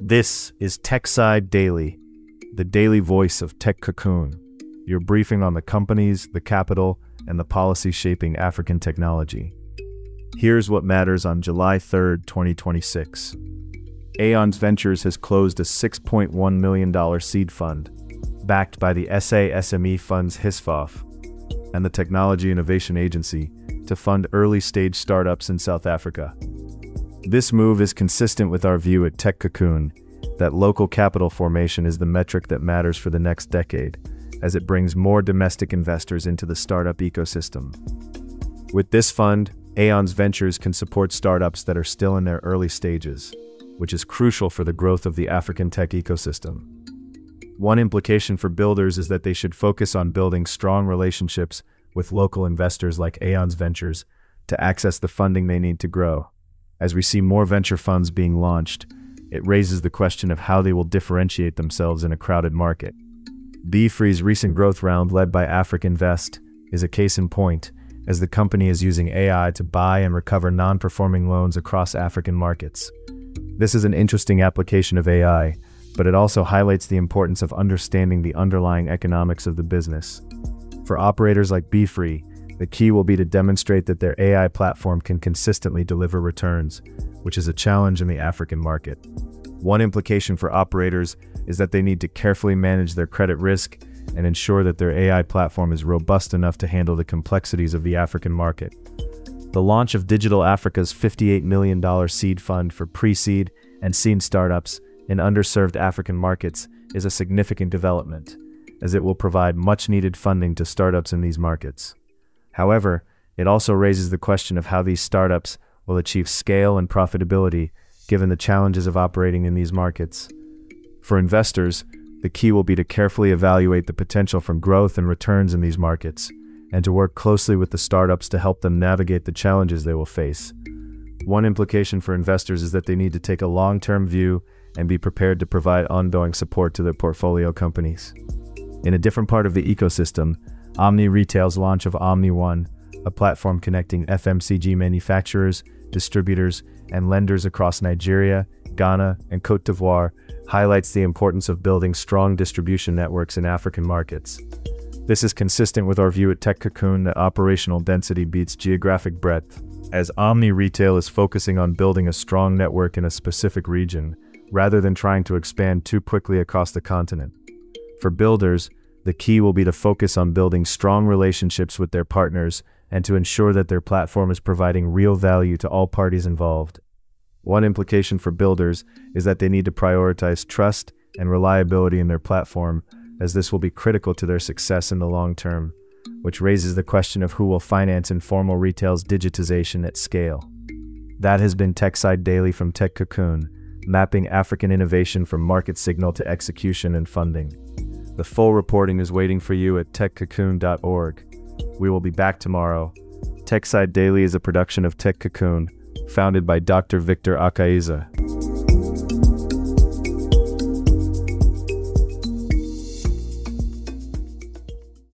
This is TechSide Daily, the daily voice of Tech Cocoon, your briefing on the companies, the capital, and the policy shaping African technology. Here's what matters on July 3rd, 2026. Aeons Ventures has closed a $6.1 million seed fund, backed by the SA SME Funds HISFOF and the Technology Innovation Agency, to fund early-stage startups in South Africa. This move is consistent with our view at Tech Cocoon that local capital formation is the metric that matters for the next decade, as it brings more domestic investors into the startup ecosystem. With this fund, Aeons Ventures can support startups that are still in their early stages, which is crucial for the growth of the African tech ecosystem. One implication for builders is that they should focus on building strong relationships with local investors like Aeons Ventures to access the funding they need to grow. As we see more venture funds being launched, it raises the question of how they will differentiate themselves in a crowded market. Beefree's recent growth round, led by AfricInvest, is a case in point, as the company is using AI to buy and recover non-performing loans across African markets. This is an interesting application of AI, but it also highlights the importance of understanding the underlying economics of the business. For operators like Beefree, the key will be to demonstrate that their AI platform can consistently deliver returns, which is a challenge in the African market. One implication for operators is that they need to carefully manage their credit risk and ensure that their AI platform is robust enough to handle the complexities of the African market. The launch of Digital Africa's $58 million seed fund for pre-seed and seed startups in underserved African markets is a significant development, as it will provide much-needed funding to startups in these markets. However, it also raises the question of how these startups will achieve scale and profitability given the challenges of operating in these markets. For investors, the key will be to carefully evaluate the potential for growth and returns in these markets, and to work closely with the startups to help them navigate the challenges they will face. One implication for investors is that they need to take a long-term view and be prepared to provide ongoing support to their portfolio companies. In a different part of the ecosystem, Omni Retail's launch of OmniOne, a platform connecting FMCG manufacturers, distributors, and lenders across Nigeria, Ghana, and Côte d'Ivoire, highlights the importance of building strong distribution networks in African markets. This is consistent with our view at Tech Cocoon that operational density beats geographic breadth, as Omni Retail is focusing on building a strong network in a specific region, rather than trying to expand too quickly across the continent. For builders, the key will be to focus on building strong relationships with their partners and to ensure that their platform is providing real value to all parties involved. One implication for builders is that they need to prioritize trust and reliability in their platform, as this will be critical to their success in the long term, which raises the question of who will finance informal retail's digitization at scale. That has been TechSide Daily from Tech Cocoon, mapping African innovation from market signal to execution and funding. The full reporting is waiting for you at techcocoon.org. We will be back tomorrow. TechSide Daily is a production of Tech Cocoon, founded by Dr. Victor Akaiza.